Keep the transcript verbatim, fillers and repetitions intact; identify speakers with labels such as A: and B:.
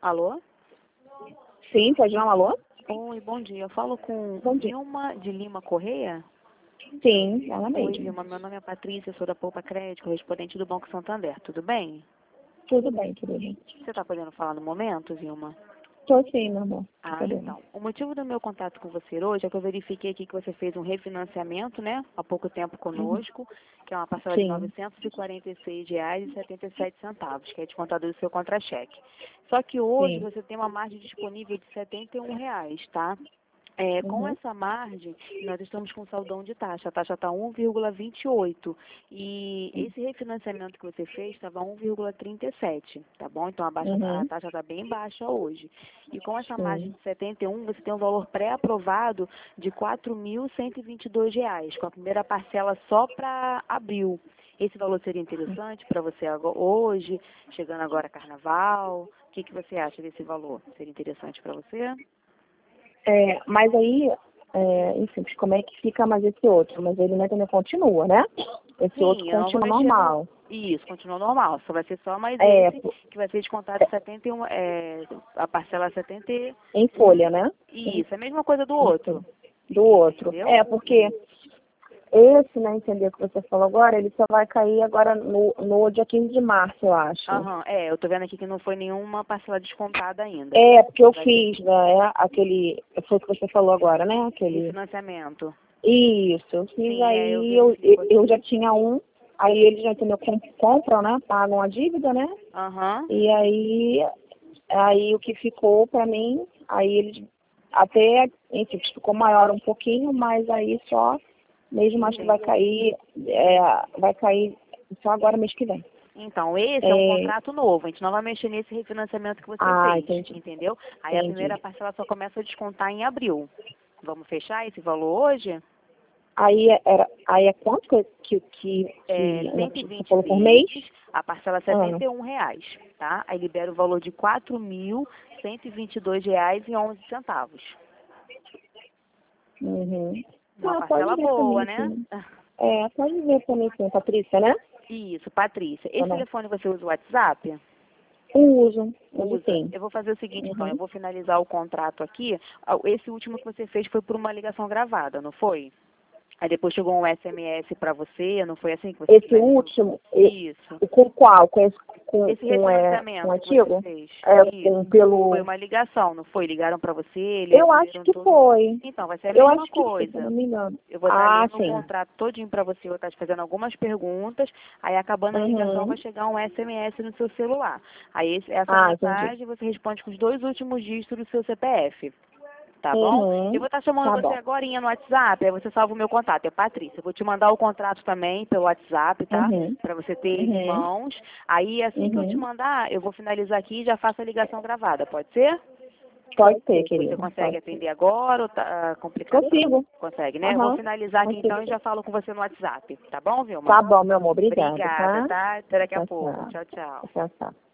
A: Alô?
B: Sim, pode dar um alô?
A: Oi, bom dia. Eu falo com
B: Bom dia.
A: Vilma de Lima Correia?
B: Sim, ela
A: Oi,
B: mesma.
A: Vilma. Meu nome é Patrícia, sou da Poupa Crédito, correspondente do Banco Santander. Tudo bem?
B: Tudo bem, querida.
A: Você está podendo falar no momento, Vilma?
B: Tô sim, meu amor. Tô
A: Ah,
B: podendo.
A: então. O motivo do meu contato com você hoje é que eu verifiquei aqui que você fez um refinanciamento, né, há pouco tempo
B: Uhum.
A: conosco, que é uma parcela de
B: Sim.
A: novecentos e quarenta e seis reais e setenta e sete centavos, que é descontado do seu contra-cheque. Só que hoje
B: Sim.
A: você tem uma margem disponível de setenta e um reais, tá? É, com
B: Uhum.
A: essa margem, nós estamos com saldão de taxa. A taxa está um vírgula vinte e oito. E esse refinanciamento que você fez estava um vírgula trinta e sete, tá bom? Então a, baixa- a
B: Uhum.
A: taxa está bem baixa hoje. E com essa margem
B: Sim.
A: de setenta e um, você tem um valor pré-aprovado de quatro mil cento e vinte e dois reais, com a primeira parcela só para abril. Esse valor seria interessante para você agora, hoje, chegando agora carnaval? O que, que você acha desse valor? Seria interessante para você?
B: É, mas aí, é, enfim, como é que fica mais esse outro? Mas ele ainda continua, né? Esse outro
A: Sim, eu não vou
B: continua
A: mexer no...
B: normal.
A: Isso, continua normal. Só vai ser só mais
B: É,
A: esse,
B: po-
A: que vai ser descontado setenta e um, é, a parcela setenta e
B: em
A: um.
B: folha, né? Em,
A: Isso, é a mesma coisa do
B: em folha.
A: outro.
B: Do outro.
A: Entendeu?
B: É, porque esse, né, entender o que você falou agora, ele só vai cair agora no, no dia quinze de março, eu acho.
A: Aham, é, eu tô vendo aqui que não foi nenhuma parcela descontada ainda.
B: É, porque eu
A: Vai ser
B: fiz, né, aquele, foi o que você falou agora, né, aquele,
A: refinanciamento.
B: isso, eu fiz
A: Sim, é, eu
B: aí, eu,
A: verifico
B: eu já
A: aqui.
B: tinha um, aí eles já entendeu, com- compram, né, pagam a dívida, né,
A: Aham.
B: e aí, aí o que ficou pra mim, aí eles, até, enfim, ficou maior um pouquinho, mas aí só, mesmo acho que vai
A: Entendi.
B: cair, é, vai cair só agora mês que vem.
A: Então, esse é um
B: É,
A: contrato novo. A gente não vai mexer nesse refinanciamento que você
B: ah,
A: fez,
B: entendi,
A: entendeu? Aí a primeira
B: entendi.
A: parcela só começa a descontar em abril. Vamos fechar esse valor hoje?
B: Aí é- era, aí é quanto que, que, que,
A: É,
B: que né,
A: cento e
B: você
A: vinte
B: falou por mês?
A: vezes, a parcela é
B: Ah,
A: setenta e um reais, tá? Aí libera o valor de quatro mil cento e vinte e dois reais e onze centavos.
B: uhum.
A: Uma
B: Ah, pode
A: parcela
B: ver pra
A: boa,
B: mim,
A: né?
B: sim. É, pode ver pra mim, sim. Patrícia, né?
A: Isso, Patrícia. Esse
B: Também.
A: telefone você usa o WhatsApp?
B: Uso, uso
A: Usa.
B: sim.
A: Eu vou fazer o seguinte, então, eu
B: Uhum.
A: vou finalizar o contrato aqui. Ah, esse último que você fez foi por uma ligação gravada, não foi? Aí depois chegou um S M S para você, não foi assim que você
B: Esse
A: finalizou?
B: último, e-
A: Isso.
B: e com qual? Com, esse, com,
A: Esse
B: com, é, com o
A: refinanciamento que você
B: antigo?
A: fez,
B: É, com,
A: isso. Foi
B: pelo...
A: uma ligação, não foi? Ligaram para você, eles
B: Eu acho
A: viram
B: que
A: tudo.
B: foi.
A: Então, vai ser a
B: Eu
A: mesma
B: acho que foi, se eu não
A: coisa.
B: me engano.
A: Eu vou estar
B: Ah,
A: lendo o
B: sim.
A: contrato todinho para você, eu vou estar te fazendo algumas perguntas, aí acabando a ligação vai
B: Uhum.
A: chegar um S M S no seu celular. Aí esse- essa
B: Ah, entendi.
A: mensagem você responde com os dois últimos dígitos do seu C P F. Tá bom? Eu
B: Uhum.
A: vou estar chamando
B: Tá
A: você
B: bom.
A: agorinha no WhatsApp, aí você salva o meu contato, é Patrícia. Eu vou te mandar o contrato também pelo WhatsApp, tá?
B: Uhum.
A: Para você ter ele em
B: Uhum.
A: mãos. Aí, assim que eu te
B: Uhum.
A: mandar, eu vou finalizar aqui e já faço a ligação gravada, pode ser?
B: Pode ser,
A: Você
B: querida.
A: consegue
B: Pode ser.
A: atender agora ou tá complicado para você?
B: Consigo.
A: Consegue, né? Eu vou
B: Aham.
A: finalizar aqui então
B: Consigo.
A: e já falo com você no WhatsApp. Tá bom, Vilma?
B: Tá bom, meu amor. Obrigada,
A: Obrigada,
B: tá?
A: tá? Até daqui a
B: Tchau,
A: pouco.
B: tchau.
A: Tchau, tchau.
B: Tchau, tchau.